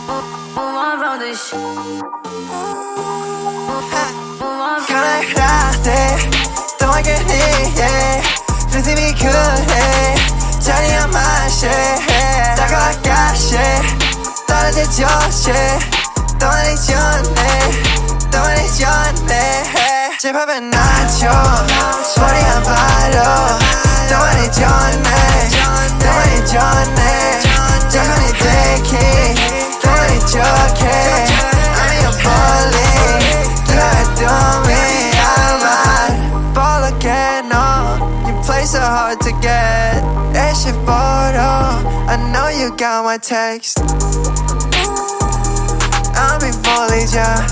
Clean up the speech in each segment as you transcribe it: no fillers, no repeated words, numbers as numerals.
가라가라대 또 알겠니 rizim이 그래 자리야 마셔 다가가시 떨어질 조시 떠나기 전에 제밥에 나죠 머리 안 바로 떠나기 전에 자연이 되기 떠나기 좋게 I'm your bully 네가 dummy I'm ball again you play so hard to get 일시 photo I know you got my text I'll be bullied yeah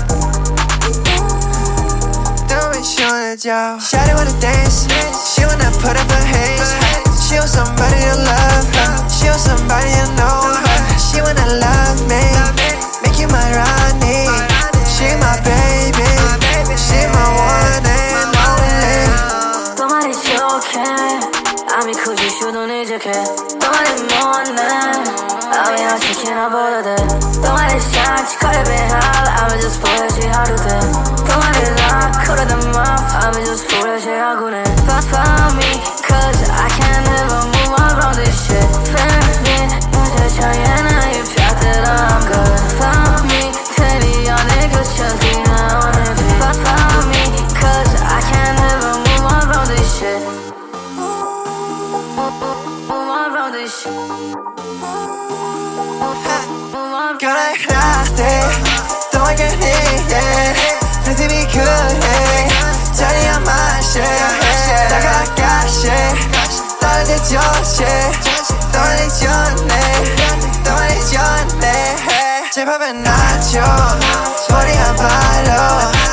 Shawty wanna dance, she wanna put up her hands. She wants somebody to love her, she wants somebody to know her. She wanna love me, make you my Rani. She my baby, she my one and only. তোমারই চোখে আমি খুঁজি শুধু নিজেকে তোমারই মনে আমি আছি কিনা বলে দে তোমারই সাজ করে বেহাল আমি just পড়েছি হাঁটুতে তোমারই রাগ করে দে মাফ আমি just পড়েছি আগুনে Follow me cause I can't never move on from this shit Baby 무대 차이나 you felt that I'm good Follow me 테리 연애 그쳐지 나 오늘 Follow me cause I can't never move on from this shit Move on from this shit 가라가라대 또 알겠니 rizim이 그래 자리야 마셔 다가가시 떨어질 조시 떠나기 전에 제밥에 나죠 머리 안 바로